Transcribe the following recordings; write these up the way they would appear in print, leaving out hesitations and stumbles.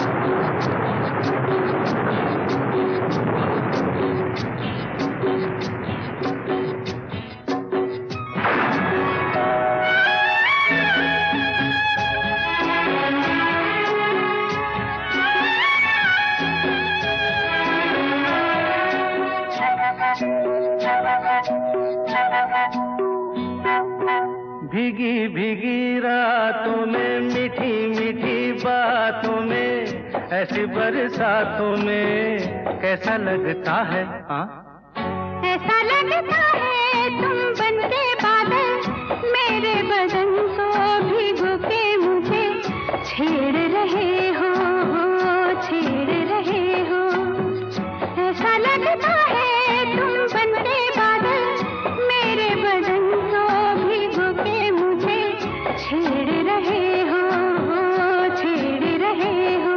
भीगी भीगी रातों में, मीठी मीठी बातों में, ऐसी बरसातों में कैसा लगता है? हाँ, ऐसा लगता है तुम बनके बादल, मेरे बदन को भिगो के मुझे छेड़ रहे हो, छेड़ रहे हो। ऐसा लगता है तुम बनके बादल, मेरे बदन को भिगो के मुझे छेड़ रहे हो, छेड़ रहे हो।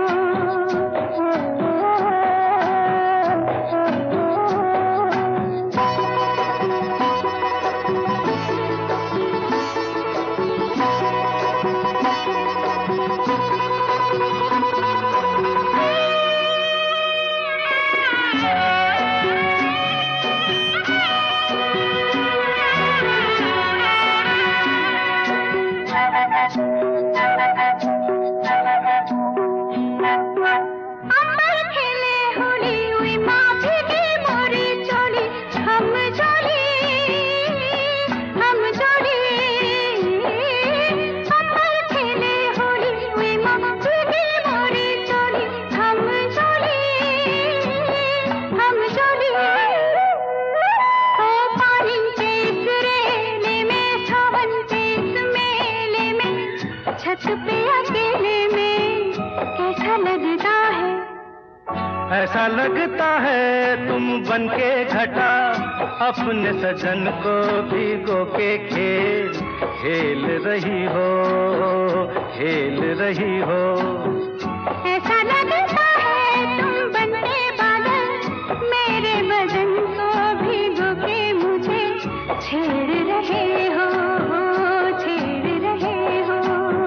छत पे अकेले में कैसा लगता है? ऐसा लगता है तुम बनके घटा, अपने सजन को भिगो के खेल रही हो, खेल रही हो। ऐसा लगता है तुम बनके बादल, मेरे बदन को भिगो के मुझे छेड़ रहे हो, छेड़ रहे हो।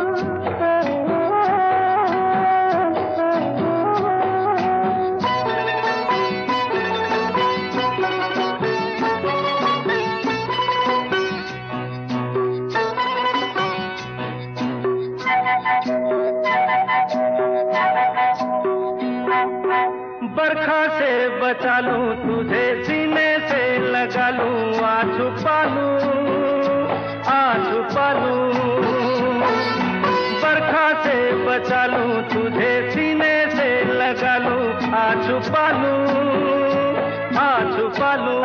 बरखा से बचा लूं तुझे, सीने से लगा लूं, आ छुपा लूं, आ छुपा लूं। बरखा से बचा लूं तुझे, सीने से लगा लूं, आ छुपा लूं, आ छुपा लूं।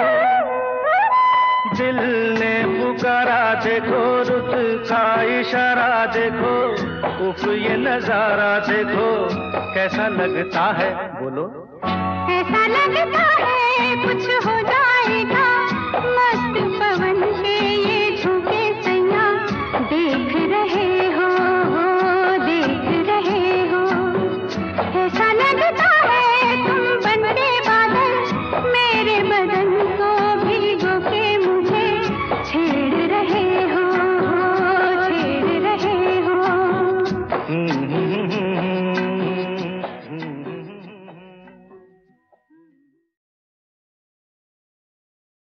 दिल ने पुकारा देखो, रुत का इशारा देखो, उफ ये नजारा देखो, कैसा लगता है? बोलो। ऐसा लगता है कुछ हो जाएगा।